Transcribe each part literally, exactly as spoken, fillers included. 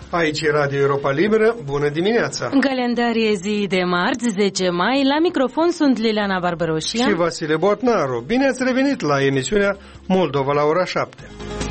Aici e Radio Europa Liberă, bună dimineața! În calendar e zi de marți, zece mai, la microfon sunt Liliana Barbaroșia și Vasile Botnaru. Bine ați revenit la emisiunea Moldova la ora șapte.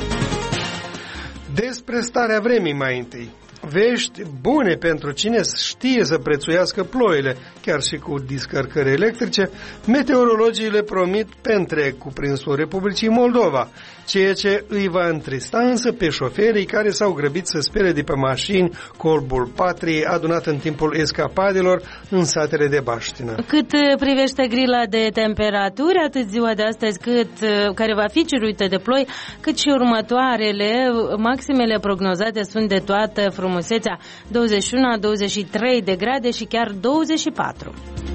Despre starea vremii mai întâi. Vești bune pentru cine știe să prețuiască ploile, chiar și cu discărcări electrice. Meteorologii le promit pe întreg cuprinsul Republicii Moldova, ceea ce îi va întrista însă pe șoferii care s-au grăbit să spere de pe mașini colbul patriei adunat în timpul escapadelor în satele de baștină. Cât privește grila de temperaturi, atât ziua de astăzi cât care va fi ciruită de ploi, cât și următoarele, maximele prognozate sunt de toată frumusețea, douăzeci și unu douăzeci și trei de grade și chiar douăzeci și patru.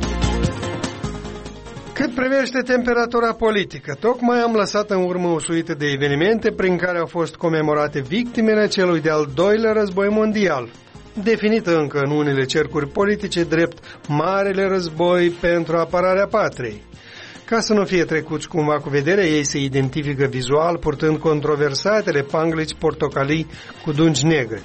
Cât privește temperatura politică, tocmai am lăsat în urmă o suită de evenimente prin care au fost comemorate victimele celui de-al doilea război mondial, definită încă în unele cercuri politice drept Marele Război pentru apărarea patriei. Ca să nu fie trecuți cumva cu vederea, ei se identifică vizual purtând controversatele panglici portocalii cu dungi negri.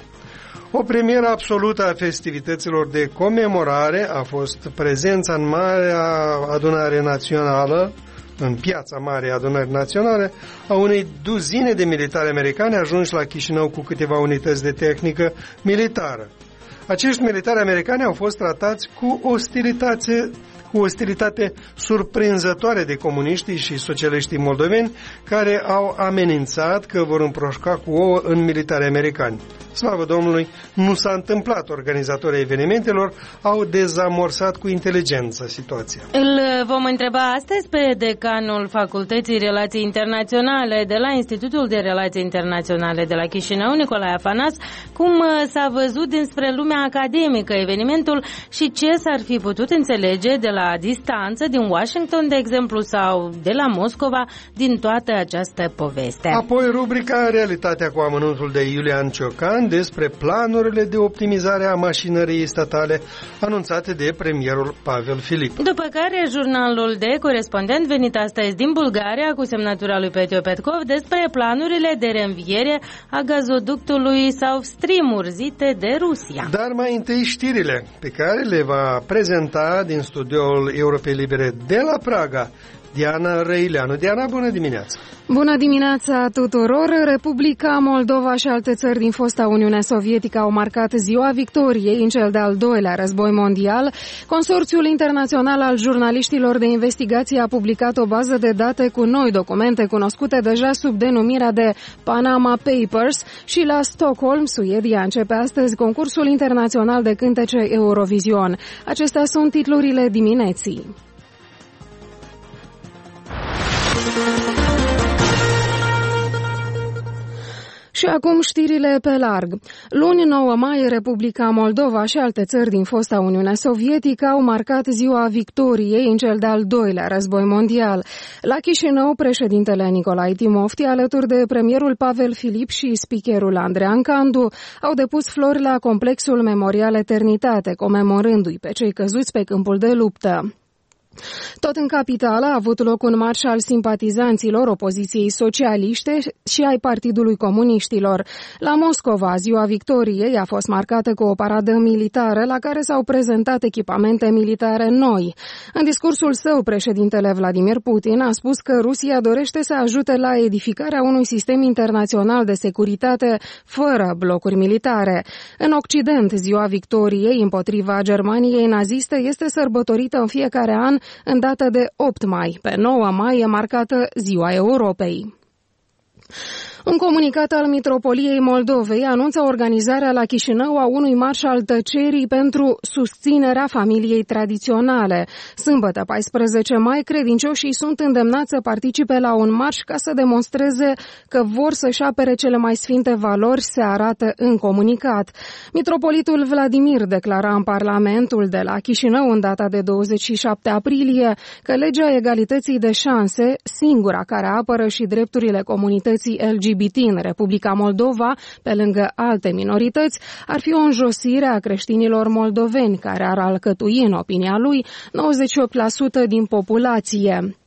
O premieră absolută a festivităților de comemorare a fost prezența în Marea Adunare Națională, în piața Marei Adunări Naționale, a unei duzine de militari americani ajunși la Chișinău cu câteva unități de tehnică militară. Acești militari americani au fost tratați cu ostilitate, cu ostilitate surprinzătoare de comuniștii și socialiștii moldoveni, care au amenințat că vor împroșca cu ouă în militari americani. Slavă Domnului, nu s-a întâmplat. Organizatorii evenimentelor au dezamorsat cu inteligență situația. Îl vom întreba astăzi pe decanul Facultății Relații Internaționale de la Institutul de Relații Internaționale de la Chișinău, Nicolae Afanas, cum s-a văzut dinspre lumea academică evenimentul și ce s-ar fi putut înțelege de la distanță, din Washington, de exemplu, sau de la Moscova, din toată această poveste. Apoi rubrica Realitatea cu amănuntul de Iulian Ciocan despre planurile de optimizare a mașinăriei statale anunțate de premierul Pavel Filip. După care, jurnalul de corespondent venit astăzi din Bulgaria cu semnătura lui Petio Petkov despre planurile de reînviere a gazoductului South Stream urzite de Rusia. Dar mai întâi știrile pe care le va prezenta din studioul Europei Libere de la Praga Diana Răileanu. Diana, bună dimineața! Bună dimineața tuturor! Republica Moldova și alte țări din fosta Uniune Sovietică au marcat ziua victoriei în cel de-al doilea război mondial. Consorțiul internațional al jurnaliștilor de investigație a publicat o bază de date cu noi documente cunoscute deja sub denumirea de Panama Papers și la Stockholm, Suedia, începe astăzi concursul internațional de cântece Eurovision. Acestea sunt titlurile dimineții. Și acum știrile pe larg. Luni nouă mai, Republica Moldova și alte țări din fosta Uniune Sovietică au marcat ziua victoriei în cel de-al doilea război mondial. La Chișinău, președintele Nicolae Timofti, alături de premierul Pavel Filip și speakerul Andrean Candu, au depus flori la complexul Memorial Eternitate, comemorându-i pe cei căzuți pe câmpul de luptă. Tot în capitală a avut loc un marș al simpatizanților opoziției socialiste și ai Partidului Comuniștilor. La Moscova, ziua victoriei a fost marcată cu o paradă militară la care s-au prezentat echipamente militare noi. În discursul său, președintele Vladimir Putin a spus că Rusia dorește să ajute la edificarea unui sistem internațional de securitate fără blocuri militare. În Occident, ziua victoriei împotriva Germaniei naziste este sărbătorită în fiecare an în data de opt mai. Pe nouă mai e marcată Ziua Europei. Un comunicat al Mitropoliei Moldovei anunță organizarea la Chișinău a unui marș al tăcerii pentru susținerea familiei tradiționale. Sâmbătă, paisprezece mai, credincioșii sunt îndemnați să participe la un marș ca să demonstreze că vor să-și apere cele mai sfinte valori, se arată în comunicat. Mitropolitul Vladimir declara în Parlamentul de la Chișinău în data de douăzeci și șapte aprilie că legea egalității de șanse, singura care apără și drepturile comunității L G B T în Republica Moldova, pe lângă alte minorități, ar fi o înjosire a creștinilor moldoveni, care ar alcătui, în opinia lui, nouăzeci și opt la sută din populație.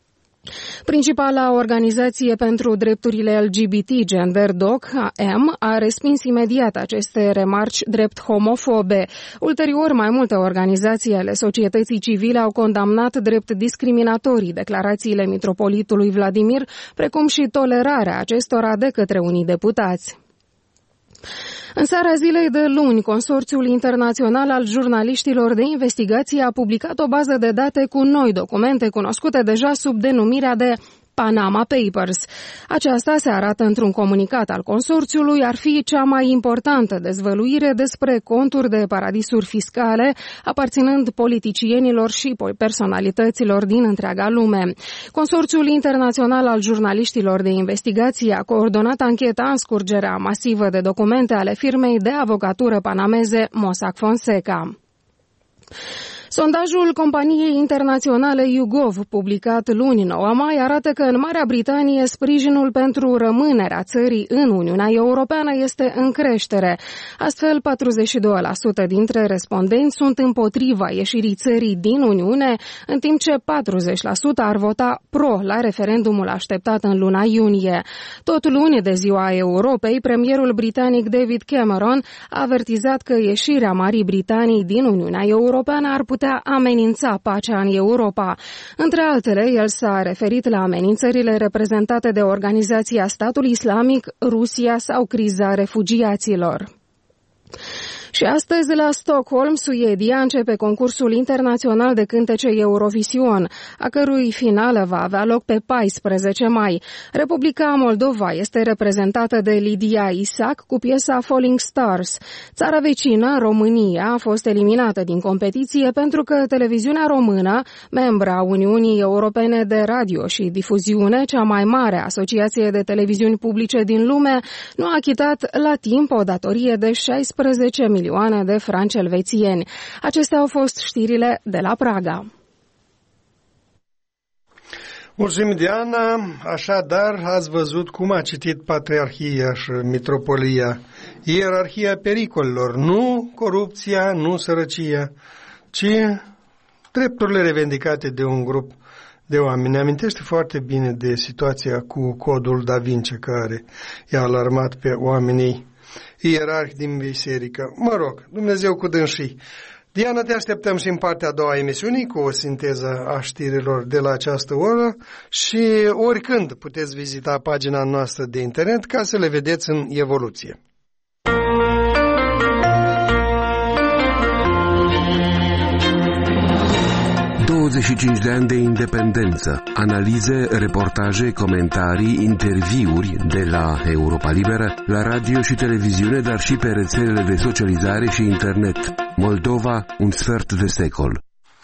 Principala organizație pentru drepturile L G B T, GenderDoc, A M, a respins imediat aceste remarci drept homofobe. Ulterior, mai multe organizații ale societății civile au condamnat drept discriminatorii declarațiile mitropolitului Vladimir, precum și tolerarea acestora de către unii deputați. În seara zilei de luni, Consorțiul Internațional al Jurnaliștilor de Investigație a publicat o bază de date cu noi documente cunoscute deja sub denumirea de Panama Papers. Aceasta, se arată într-un comunicat al consorțiului, ar fi cea mai importantă dezvăluire despre conturi de paradisuri fiscale aparținând politicienilor și personalităților din întreaga lume. Consorțiul Internațional al Jurnaliștilor de Investigație a coordonat ancheta în scurgerea masivă de documente ale firmei de avocatură panameze Mossack Fonseca. Sondajul companiei internaționale YouGov, publicat luni nouă mai, arată că în Marea Britanie sprijinul pentru rămânerea țării în Uniunea Europeană este în creștere. Astfel, patruzeci și doi la sută dintre respondenți sunt împotriva ieșirii țării din Uniune, în timp ce patruzeci la sută ar vota pro la referendumul așteptat în luna iunie. Tot luni de Ziua Europei, premierul britanic David Cameron a avertizat că ieșirea Marii Britanii din Uniunea Europeană ar putea amenința pacea în Europa. Între altele, el s-a referit la amenințările reprezentate de Organizația Statului Islamic, Rusia sau criza refugiaților. Și astăzi, la Stockholm, Suedia, începe concursul internațional de cântece Eurovision, a cărui finală va avea loc pe paisprezece mai. Republica Moldova este reprezentată de Lidia Isac cu piesa Falling Stars. Țara vecină, România, a fost eliminată din competiție pentru că televiziunea română, membra Uniunii Europene de Radio și Difuziune, cea mai mare asociație de televiziuni publice din lume, nu a achitat la timp o datorie de șaisprezece milioane de franci elvețieni. Acestea au fost știrile de la Praga. Mulțumim, Diana. Așadar, ați văzut cum a citit Patriarhia și Mitropolia. Ierarhia pericolelor, nu corupția, nu sărăcia, ci drepturile revendicate de un grup de oameni. Ne amintește foarte bine de situația cu codul Da Vinci, care i-a alarmat pe oamenii ierarhi din biserică. Mă rog, Dumnezeu cu dânsii. Diana, te așteptăm și în partea a doua a emisiunii cu o sinteză a știrilor de la această oră și oricând puteți vizita pagina noastră de internet ca să le vedeți în evoluție. douăzeci și cinci de ani de independență, analize, reportaje, comentarii, interviuri de la Europa Liberă, la radio și televiziune, dar și pe rețelele de socializare și internet. Moldova, un sfert de secol.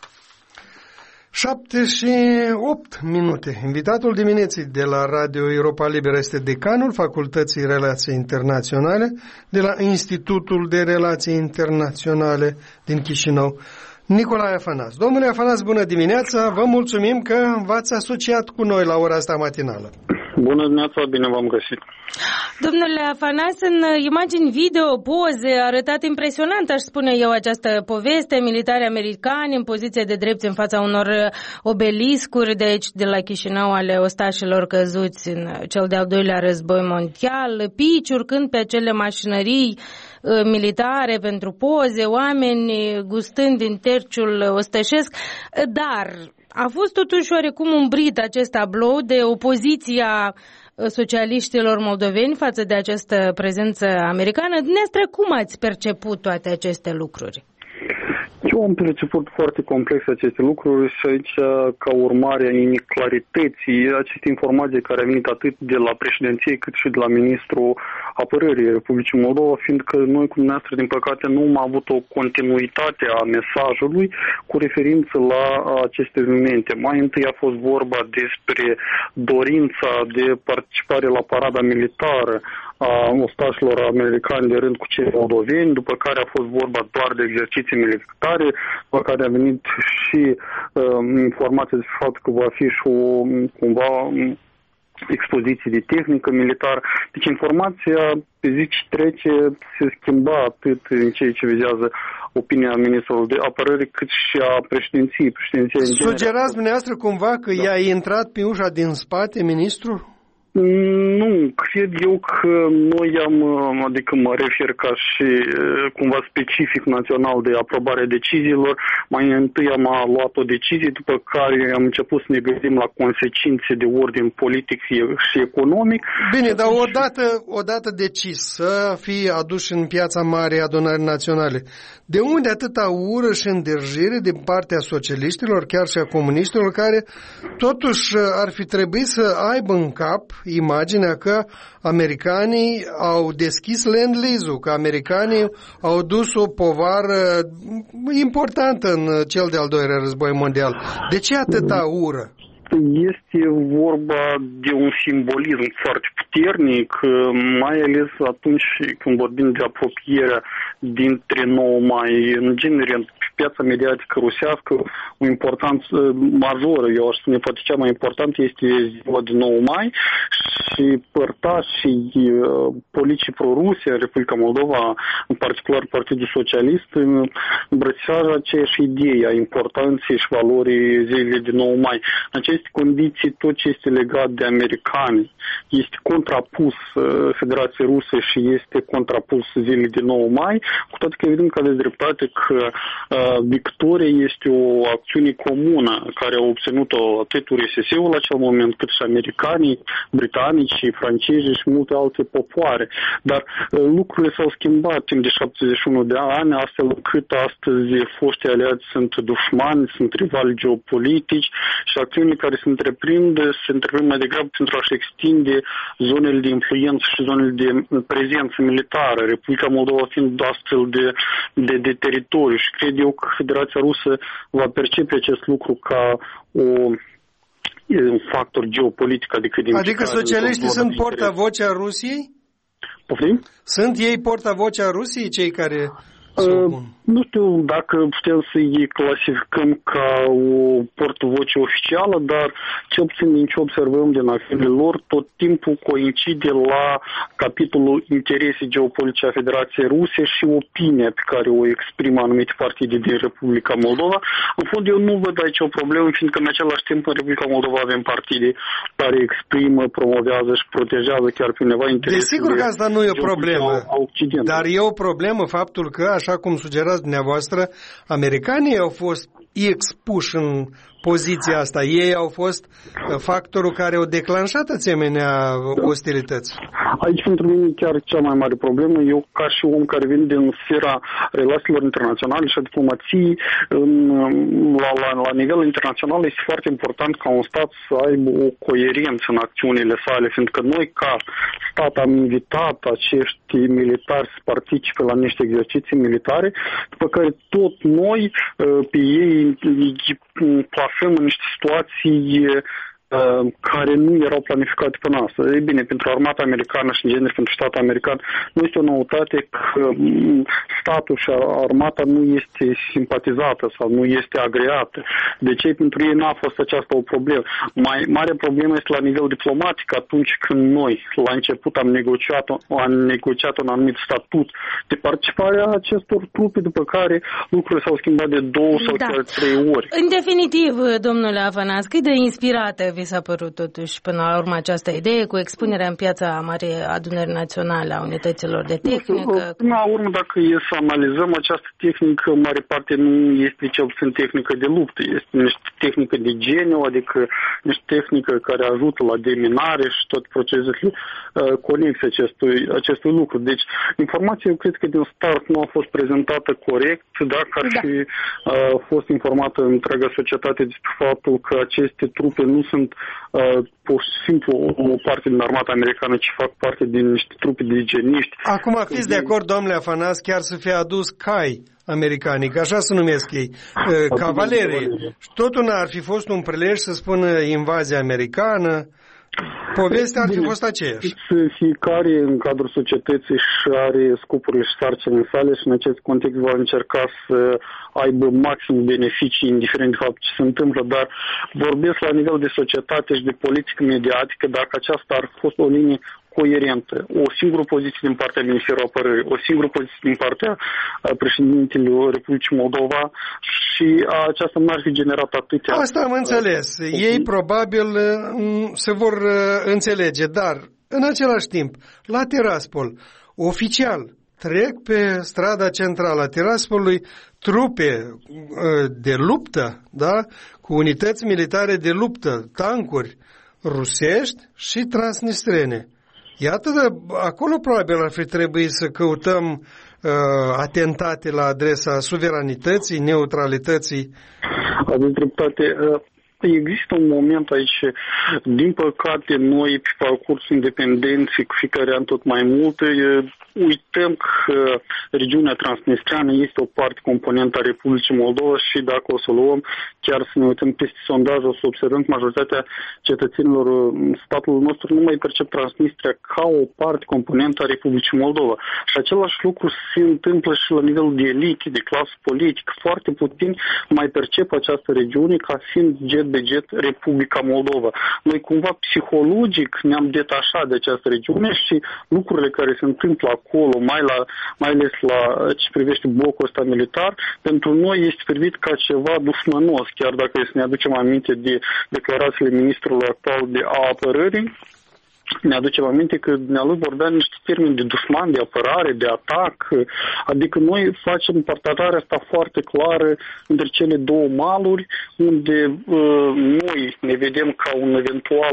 șapte și opt minute. Invitatul dimineții de la Radio Europa Liberă este decanul Facultății Relații Internaționale de la Institutul de Relații Internaționale din Chișinău, Nicolae Afanas. Domnule Afanas, bună dimineața! Vă mulțumim că v-ați asociat cu noi la ora asta matinală. Bună dimineața, bine v-am găsit. Domnule Afanas, în imagini video, poze, a arătat impresionant, aș spune eu, această poveste. Militari americani în poziție de drept în fața unor obeliscuri de aici, de la Chișinău, ale ostașilor căzuți în cel de-al doilea război mondial, pici urcând pe acele mașinării militare pentru poze, oameni gustând din terciul ostășesc, dar a fost totuși oarecum umbrit acest tablou de opoziția socialiștilor moldoveni față de această prezență americană. Dumneavoastră, cum ați perceput toate aceste lucruri? Eu am perceput foarte complex aceste lucruri și aici, ca urmare a neclarității, aceste informații care au venit atât de la președinție cât și de la ministrul apărării Republicii Moldova, fiindcă noi cu dumneavoastră, din păcate, nu am avut o continuitate a mesajului cu referință la aceste evenimente. Mai întâi a fost vorba despre dorința de participare la parada militară a ostașilor americani de rând cu cei moldoveni, după care a fost vorba doar de exerciții militare, după care a venit și uh, informația despre faptul că va fi și o, cumva, expoziții de tehnică militară. Deci informația pe zi ce trece se schimba atât în ceea ce vizează opinia ministrului de apărare, cât și a președinției. Președinția Sugerați dumneavoastră cumva că da. i-a intrat pe ușa din spate ministrul? Nu, cred eu că noi am, adică mă refer ca și cumva specific național de aprobare a deciziilor, mai întâi am luat o decizie, după care am început să ne gândim la consecințe de ordin politic și economic. Bine, dar odată, odată decis să fie adus în piața mare a adunării naționale, de unde atâta ură și îndârjire din partea socialiștilor, chiar și a comuniștilor, care totuși ar fi trebuit să aibă în cap imaginea că americanii au deschis Land-Lease-ul, că americanii au dus o povară importantă în cel de-al doilea război mondial. De ce atâta ură? Este vorba de un simbolism foarte puternic, mai ales atunci când vorbim de apropierea dintre nouă mai, în genere, piața mediatică rusească, o importanță majoră, eu aș spune, poate cea mai importantă este ziua de nouă mai și părtașii politicii pro-Rusia, Republica Moldova, în particular Partidul Socialist, îmbrățișează aceeași idee a importanței și valorii zilei de nouă mai. În aceste condiții, tot ce este legat de americani este contrapus Federației Ruse și este contrapus zilei de nouă mai, cu toate că evident că aveți dreptate că victoria este o acțiune comună care au obținut-o atât U R S S-ul la acel moment, cât și americanii, britanici, francezi și multe alte popoare. Dar lucrurile s-au schimbat timp de șaptezeci și unu de ani, astfel încât astăzi foștii aliați sunt dușmani, sunt rivali geopolitici și acțiunile care se întreprind, se întreprind mai degrabă pentru a-și extinde zonele de influență și zonele de prezență militară, Republica Moldova fiind astfel de, de, de teritoriu și cred eu că Federația Rusă va percepe acest lucru ca o, un factor geopolitic. Adică, din adică socialiștii sunt portavocea Rusiei? Poftim? Sunt ei portavocea Rusiei, cei care... Uh, nu știu dacă putem să-i clasificăm ca o portavoce oficială, dar cel puțin din ce observăm din acțiunile lor, tot timpul coincide la capitolul interese geopolitice a Federației Ruse și opinia pe care o exprimă anumite partide din Republica Moldova. În fond, eu nu văd aici o problemă, fiindcă în același timp în Republica Moldova avem partide care exprimă, promovează și protejează chiar pe undeva interesele. Desigur că asta nu e o problemă, dar e o problemă faptul că, așa cum sugerați dumneavoastră, americanii au fost expuși în poziția asta. Ei au fost factorul care au declanșat asemenea ostilități. Aici, pentru mine, chiar cea mai mare problemă, eu, ca și om care vine din sfera relațiilor internaționale și a diplomației, la, la, la nivel internațional este foarte important ca un stat să aibă o coerență în acțiunile sale, fiindcă noi, ca stat, am invitat acești militari să participe la niște exerciții militare, după care tot noi, pe ei, plasăm în niște situații care nu erau planificate până asta. Ei bine, pentru armata americană și în genere pentru statul american nu este o noutate că statul și armata nu este simpatizată sau nu este agreată. De ce? Pentru ei n-a fost aceasta o problemă. Mai mare problemă este la nivel diplomatic atunci când noi, la început, am negociat, am negociat un anumit statut de participare a acestor trupe, după care lucrurile s-au schimbat de două sau da. chiar trei ori. În definitiv, domnule Afanas, cât de inspirată vi s-a părut totuși până la urmă această idee cu expunerea în piața Marii Adunări Naționale a unităților de tehnică? Până la urmă, dacă e să analizăm această tehnică, în mare parte nu este cel puțin tehnică de luptă, este niște tehnică de geniu, adică niște tehnică care ajută la deminare și tot procesul uh, conexe acestui, acestui lucru. Deci, informația, eu cred că din start nu a fost prezentată corect, dacă ar fi uh, fost informată întreaga societate despre faptul că aceste trupe nu sunt uh, pur și simplu o parte din armata americană, ci fac parte din niște trupe de geniști. Acum fiți de acord, domnule Afanas, chiar să fie adus cai americani, că așa se numesc ei, uh, cavalerii. Totul n-ar fi fost un prilej să spună invazia americană. Povestea ar fi fost aceeași. Fiecare în cadrul societății și are scopurile și sarcinile sale și în acest context va încerca să aibă maxim beneficii, indiferent de fapt ce se întâmplă, dar vorbesc la nivel de societate și de politică mediatică, dacă aceasta ar fost o linie coerentă, o singură poziție din partea Ministerului Apărării, o singură poziție din partea președintelui Republicii Moldova și aceasta nu ar fi generat atâtea... Asta am înțeles. Ei probabil se vor înțelege, dar în același timp, la Tiraspol, oficial, trec pe strada centrală a Tiraspolului trupe de luptă, da? Cu unități militare de luptă, tancuri rusești și transnistrene. Iată, acolo probabil ar fi trebuit să căutăm uh, atentate la adresa suveranității, neutralității. Aveți dreptate. Există un moment aici, din păcate, noi pe parcursul independenței, cu fiecare an tot mai mult, uităm că regiunea transnistreană este o parte componentă a Republicii Moldova și dacă o să luăm, chiar să ne uităm peste sondaj, o să observăm că majoritatea cetățenilor statului nostru nu mai percep Transnistria ca o parte componentă a Republicii Moldova. Și același lucru se întâmplă și la nivelul de elite, de clasă politică. Foarte puțini mai percep această regiune ca fiind jet de jet Republica Moldova. Noi cumva psihologic ne-am detașat de această regiune și lucrurile care se întâmplă acolo, mai, la, mai ales la ce privește blocul ăsta militar, pentru noi este privit ca ceva dușmănos, chiar dacă să ne aducem aminte de declarațiile ministrului actual de apărării. Ne aducem aminte că dumnealui vorbea niște termeni de dușman, de apărare, de atac, adică noi facem partajarea asta foarte clară între cele două maluri, unde uh, noi ne vedem ca un eventual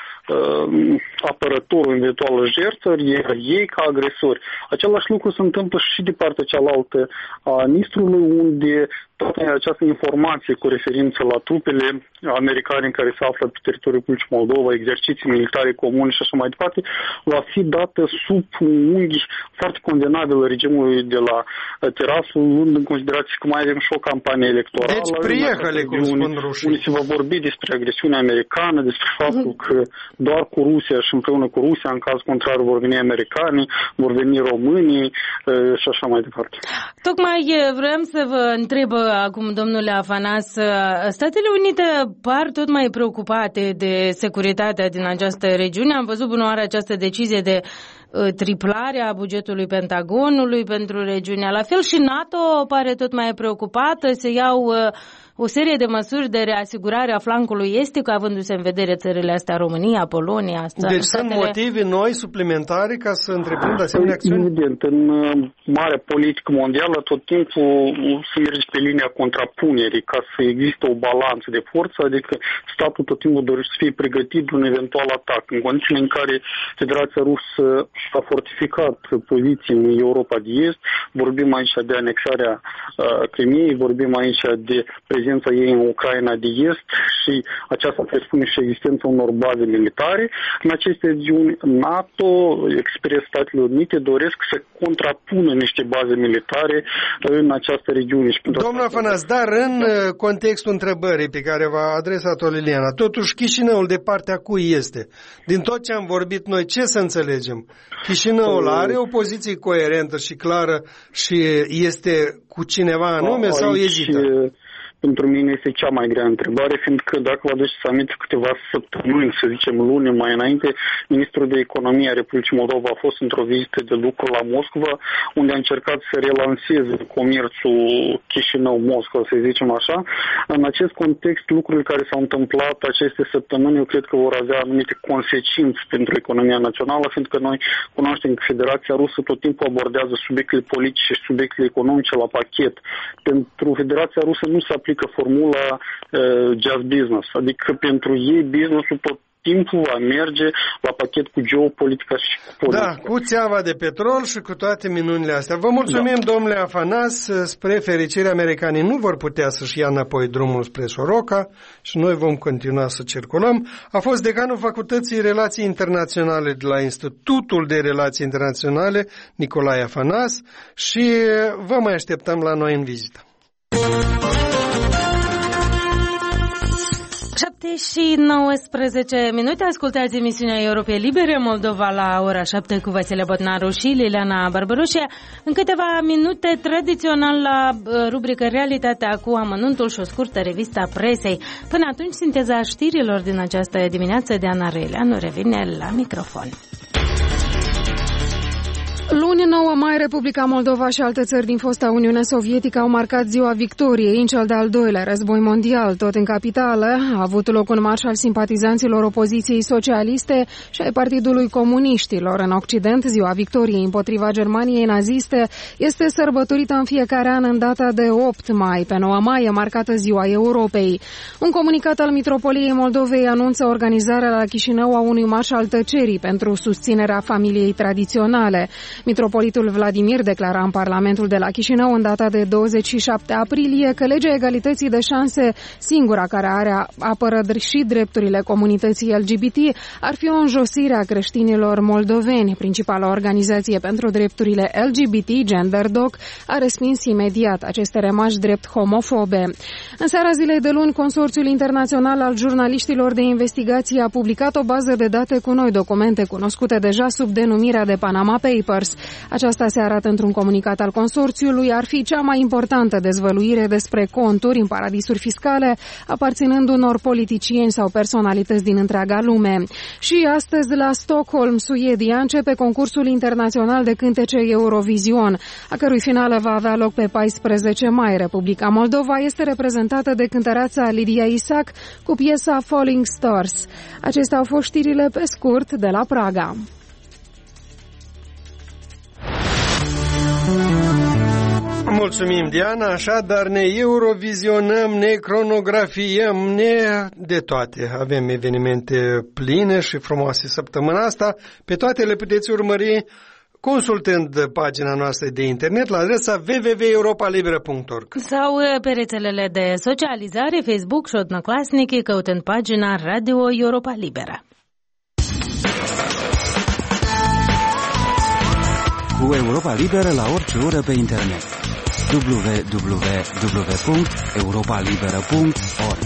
uh, apărător, o eventuală jertfă, iar ei ca agresori. Același lucru se întâmplă și de partea cealaltă a Nistrului, unde toată această informație cu referință la trupele americane care se află pe teritoriul Republicii Moldova, exerciții militare comune și așa mai departe, va fi dată sub un unghi foarte condenabil regimului de la Tiraspol, luând în considerație că mai avem și o campanie electorală. Deci priehale, cum spun rușii. Unde se va vorbi despre agresiunea americană, despre faptul că doar cu Rusia și împreună cu Rusia, în caz contrar, vor veni americanii, vor veni românii și așa mai departe. Tocmai vreau să vă întreb acum, domnule Afanas, Statele Unite par tot mai preocupate de securitatea din această regiune. Am văzut bună oară această decizie de triplare a bugetului Pentagonului pentru regiunea. La fel și NATO pare tot mai preocupată, se iau o serie de măsuri de reasigurare a flancului estic, avându-se în vedere țările astea, România, Polonia. Asta, deci statele... sunt motive noi, suplimentare, ca să întreprindă asemenea acțiuni? Evident, în marea politică mondială tot timpul se merge pe linia contrapunerii ca să existe o balanță de forță, adică statul tot timpul dorește să fie pregătit de un eventual atac. În condițiile în care Federația Rusă a fortificat poziții în Europa de Est, vorbim aici de anexarea uh, Crimeei, vorbim aici de prezența ei în Ucraina de Est și aceasta presupune și existența unor baze militare. În aceste regiuni, NATO, expres Statele Unite, doresc să contrapună niște baze militare în această regiune. Domnul Afanas, dar în contextul întrebării pe care v-a adresat-o Liliana, totuși Chișinăul de partea cui este? Din tot ce am vorbit noi, ce să înțelegem? Chișinăul are o poziție coerentă și clară și este cu cineva anume sau ezită? Pentru mine este cea mai grea întrebare, fiindcă dacă vă aduceți aminte câteva săptămâni, să zicem luni mai înainte, ministrul de economie a Republicii Moldova a fost într-o vizită de lucru la Moscova, unde a încercat să relanseze comerțul Chișinău-Moscova, să zicem așa. În acest context, lucrurile care s-au întâmplat aceste săptămâni, eu cred că vor avea anumite consecințe pentru economia națională, fiindcă noi cunoaștem că Federația Rusă tot timpul abordează subiectele politice și subiectele economice la pachet. Pentru Federația Rusă nu se aplică formula uh, just business, adică pentru ei business-ul tot timpul va merge la pachet cu geopolitica și cu politica. Da, cu țeava de petrol și cu toate minunile astea. Vă mulțumim, da. Domnule Afanas, spre fericire americanii nu vor putea să-și ia înapoi drumul spre Soroca și noi vom continua să circulăm. A fost decanul Facultății Relații Internaționale de la Institutul de Relații Internaționale, Nicolae Afanas, și vă mai așteptăm la noi în vizită. șapte și nouăsprezece minute, ascultați emisiunea Europei Libere, Moldova la ora șapte cu Vasile Botnaru și Liliana Barbaroșia. În câteva minute, tradițional la rubrică Realitatea cu amănuntul și o scurtă revistă a presei. Până atunci, sinteza știrilor din această dimineață de Ana Reileanu revine la microfon. Luni, nouă mai, Republica Moldova și alte țări din fosta Uniune Sovietică au marcat ziua victoriei în cel de-al doilea război mondial. Tot în capitală a avut loc un marș al simpatizanților opoziției socialiste și ai Partidului Comuniștilor. În Occident, ziua victoriei împotriva Germaniei naziste este sărbătorită în fiecare an în data de opt mai. Pe nouă mai e marcată ziua Europei. Un comunicat al Mitropoliei Moldovei anunță organizarea la Chișinău a unui marș al tăcerii pentru susținerea familiei tradiționale. Mitropolitul Vladimir declara în Parlamentul de la Chișinău în data de douăzeci și șapte aprilie că legea egalității de șanse, singura care are apără și drepturile comunității L G B T, ar fi o înjosire a creștinilor moldoveni. Principala organizație pentru drepturile L G B T, GenderDoc, a respins imediat aceste remarci drept homofobe. În seara zilei de luni, Consorțiul Internațional al Jurnaliștilor de Investigație a publicat o bază de date cu noi documente cunoscute deja sub denumirea de Panama Papers. Aceasta se arată într-un comunicat al consorțiului, ar fi cea mai importantă dezvăluire despre conturi în paradisuri fiscale, aparținând unor politicieni sau personalități din întreaga lume. Și astăzi, la Stockholm, Suedia, începe concursul internațional de cântece Eurovision, a cărui finală va avea loc pe paisprezece mai. Republica Moldova este reprezentată de cântăreața Lidia Isac cu piesa Falling Stars. Acestea au fost știrile pe scurt de la Praga. Mulțumim, Diana, așadar ne eurovizionăm, ne cronografiem, ne de toate. Avem evenimente pline și frumoase săptămâna asta. Pe toate le puteți urmări consultând pagina noastră de internet la adresa w w w punct europa liberă punct org sau pe rețelele de socializare Facebook și Odnoclasnic, căutând pagina Radio Europa Liberă. Cu Europa Liberă la orice oră pe internet. w w w punct europa liberă punct org.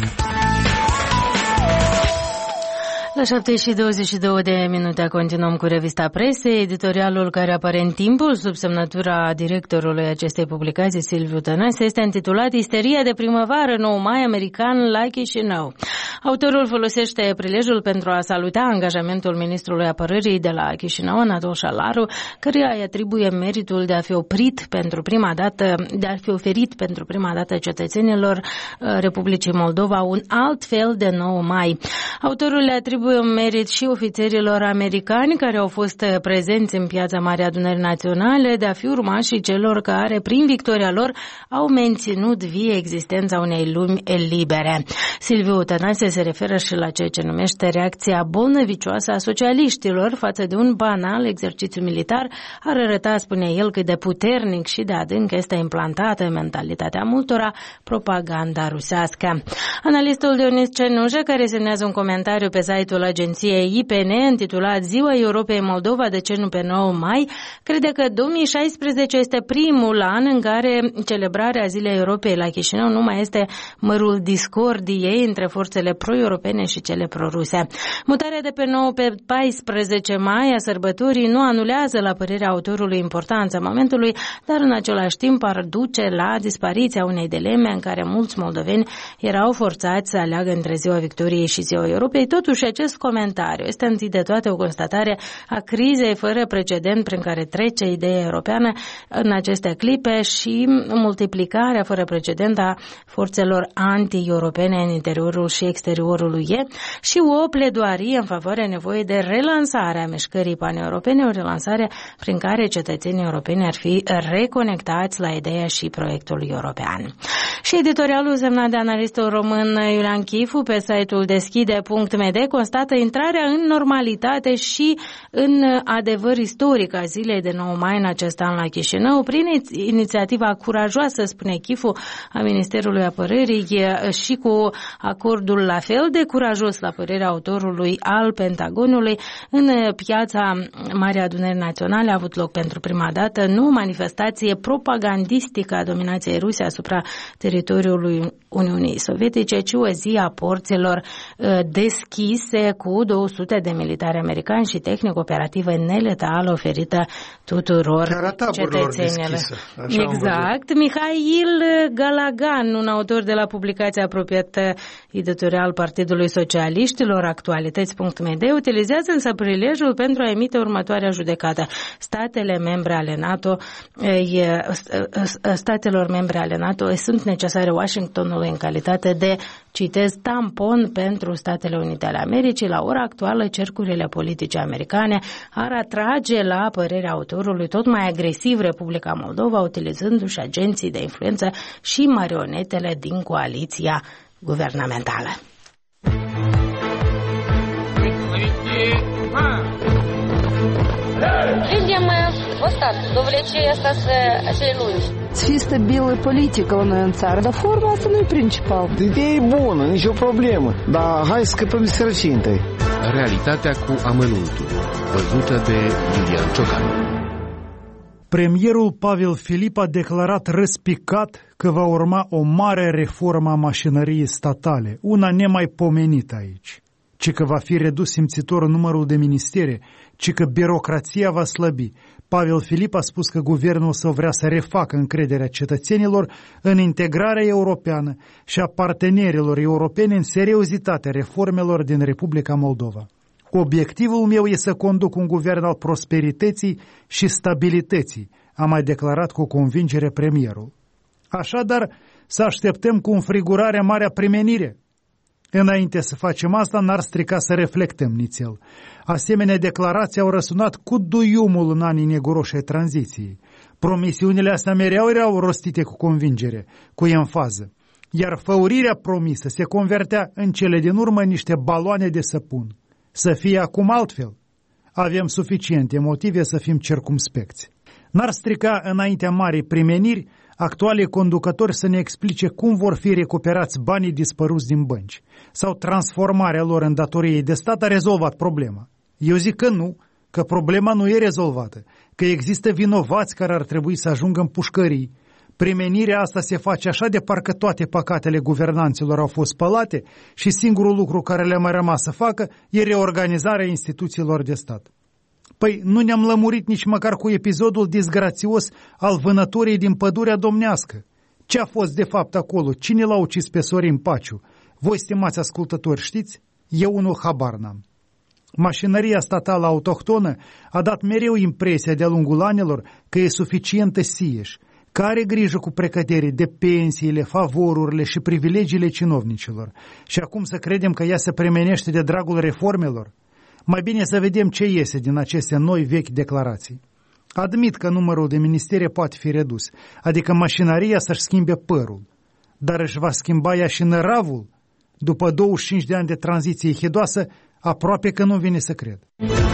La șapte și douăzeci și două de minute continuăm cu revista presei. Editorialul care apare în Timpul sub semnătura directorului acestei publicații, Silviu Tănase, este intitulat Isteria de primăvară, nouă mai american la Chișinău. Autorul folosește prilejul pentru a saluta angajamentul ministrului apărării de la Chișinău, Anatol Șalaru, căruia îi atribuie meritul de a fi oprit pentru prima dată, de a fi oferit pentru prima dată cetățenilor Republicii Moldova un alt fel de nouă mai. Autorul le atribuie un merit și ofițerilor americani care au fost prezenți în Piața Marii Adunări Naționale de a fi urmașii celor care, prin victoria lor, au menținut vie existența unei lumi libere. Silviu Tănase se referă și la ceea ce numește reacția bolnăvicioasă a socialiștilor față de un banal exercițiu militar. Ar arăta, spune el, cât de puternic și de adânc este implantată în mentalitatea multora propaganda rusească. Analistul Dionis Cenușă, care semnează un comentariu pe site-ul agenției I P N intitulat Ziua Europei Moldova, de ce nu pe nouă mai, crede că două mii șaisprezece este primul an în care celebrarea Zilei Europei la Chișinău nu mai este mărul discordiei între forțele pro-europene și cele pro-ruse. Mutarea de pe nouă pe paisprezece mai a sărbătorii nu anulează, la părerea autorului, importanța momentului, dar în același timp ar duce la dispariția unei dileme în care mulți moldoveni erau forțați să aleagă între Ziua Victoriei și Ziua Europei. Totuși, acest comentariu este întâi de toate o constatare a crizei fără precedent prin care trece ideea europeană în aceste clipe și multiplicarea fără precedent a forțelor anti-europene în interiorul și exteriorul U E și o pledoarie în favoarea nevoii de relansare a mișcării paneuropene, o relansare prin care cetățenii europeni ar fi reconectați la ideea și proiectul european. Și editorialul semnat de analistul român Iulian Chifu pe site-ul deschide punct m d constată intrarea în normalitate și în adevăr istoric a zilei de nouă mai în acest an la Chișinău, prin inițiativa curajoasă, spune Chifu, a Ministerului Apărării și cu acordul la fel de curajos, la părerea autorului, al Pentagonului. În Piața Marii Adunări Naționale a avut loc pentru prima dată nu o manifestație propagandistică a dominației ruse asupra teritoriului Uniunii Sovietice, ci o zi a porților deschise cu două sute de militari americani și tehnică operativă neletală oferită tuturor cetățenilor. Exact. Mihail Galagan, un autor de la publicația apropiată editorial al Partidului Socialiștilor, actualități punct m d, utilizează însă prilejul pentru a emite următoarea judecată. Statele membre ale NATO, statelor membre ale NATO sunt necesare Washingtonului în calitate de, citez, tampon pentru Statele Unite ale Americii. La ora actuală, cercurile politice americane ar atrage, la părerea autorului, tot mai agresiv Republica Moldova, utilizându-și agenții de influență și marionetele din coaliția guvernamentală. Видим устав довлечение asta acele lungi. Fi stabilă politică la noi în țară, dar forma asta nu e principal. Ideea e bună, nicio problemă, dar hai să scăpăm de sărăcie întâi. Realitatea cu amănuntul, văzută de Iulian Ciocan. Premierul Pavel Filip a declarat răspicat că va urma o mare reformă a mașinăriei statale, una nemaipomenită aici, ci că va fi redus simțitor numărul de ministere, ci că birocrația va slăbi. Pavel Filip a spus că guvernul său vrea să refacă încrederea cetățenilor în integrarea europeană și a partenerilor europeni în seriozitatea reformelor din Republica Moldova. Obiectivul meu e să conduc un guvern al prosperității și stabilității, a mai declarat cu convingere premierul. Așadar, să așteptăm cu înfrigurare marea primenire. Înainte să facem asta, n-ar strica să reflectăm nițel. Asemenea declarații au răsunat cu duiumul în anii neguroși ai tranziției. Promisiunile astea mereu erau rostite cu convingere, cu enfază, iar făurirea promisă se convertea în cele din urmă niște baloane de săpun. Să fie acum altfel. Avem suficiente motive să fim circumspecți. N-ar strica înaintea marii primeniri actualii conducători să ne explice cum vor fi recuperați banii dispăruți din bănci sau transformarea lor în datorie de stat a rezolvat problema. Eu zic că nu, că problema nu e rezolvată, că există vinovați care ar trebui să ajungă în pușcării. Primenirea asta se face așa de parcă toate păcatele guvernanților au fost spălate și singurul lucru care le-a mai rămas să facă e reorganizarea instituțiilor de stat. Păi nu ne-am lămurit nici măcar cu episodul disgrațios al vânătorii din Pădurea Domnească. Ce a fost de fapt acolo? Cine l-a ucis pe Sorin Paciu? Voi, stimați ascultători, știți? Eu unul habar n-am. Mașinăria statală autohtonă a dat mereu impresia de-a lungul anilor că e suficientă sieș, că are grijă cu precăderii de pensiile, favorurile și privilegiile cinovnicilor. Și acum să credem că ea se premenește de dragul reformelor? Mai bine să vedem ce iese din aceste noi vechi declarații. Admit că numărul de ministere poate fi redus, adică mașinăria să-și schimbe părul, dar își va schimba ea și năravul? După douăzeci și cinci de ani de tranziție hidoasă, aproape că nu vine să cred.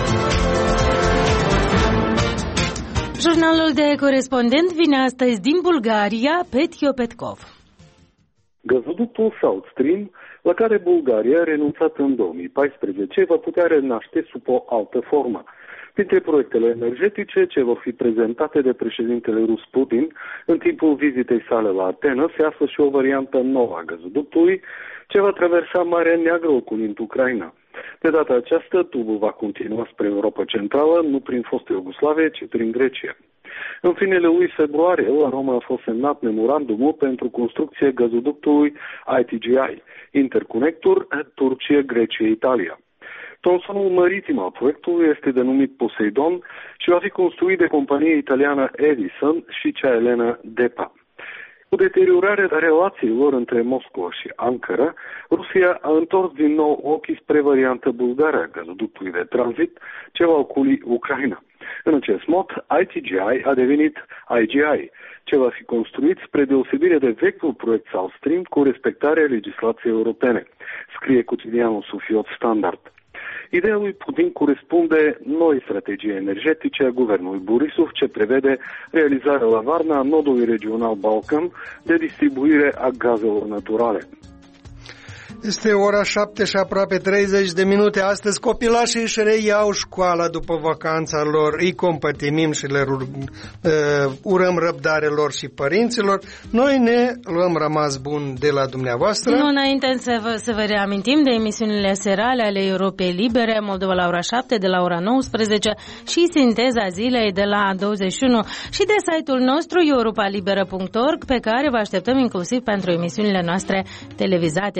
Jurnalul de corespondent vine astăzi din Bulgaria, Petio Petkov. Gazoductul South Stream, la care Bulgaria a renunțat în două mii paisprezece, va putea renaște sub o altă formă. Printre proiectele energetice ce vor fi prezentate de președintele rus Putin în timpul vizitei sale la Atena se află și o variantă nouă a gazoductului ce va traversa Marea Neagră ocolind Ucraina. De data aceasta, tubul va continua spre Europa Centrală, nu prin fostă Iugoslavie, ci prin Grecia. În finele lui februarie, la Roma a fost semnat memorandumul pentru construcție gazoductului I T G I, Interconnector Turcia-Grecia-Italia. Tronsonul maritim al proiectului este denumit Poseidon și va fi construit de compania italiană Edison și cea elena DEPA. Cu deteriorarea relațiilor între Moscova și Ankara, Rusia a întors din nou ochii spre varianta bulgară a gazoductului de tranzit ce va ocoli Ucraina. În acest mod, I T G I a devenit I G I, ce va fi construit spre deosebire de vechiul proiect South Stream cu respectarea legislației europene, scrie cotidianul Sufiot Standard. Ideea lui Putin corespunde noi strategii energetice a guvernului Borisov, ce prevede realizarea la Varna a nodului regional Balcan de distribuire a gazelor naturale. Este ora șapte și aproape treizeci de minute. Astăzi copilașii își reiau școala după vacanța lor. Îi compătimim și le uh, urăm răbdare lor și părinților. Noi ne luăm rămas bun de la dumneavoastră. Nu înainte să vă, să vă reamintim de emisiunile serale ale Europei Libere, Moldova la ora șapte, de la ora nouăsprezece și Sinteza Zilei de la douăzeci și unu și de site-ul nostru europa liberă punct org, pe care vă așteptăm inclusiv pentru emisiunile noastre televizate din seria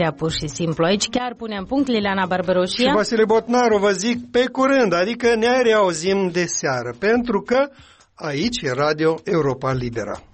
întrebarea pur și simplu. Aici chiar punem punct, Liliana Barbaroșia. Și Vasile Botnaru, vă zic pe curând, adică ne reauzim de seară, pentru că aici e Radio Europa Liberă.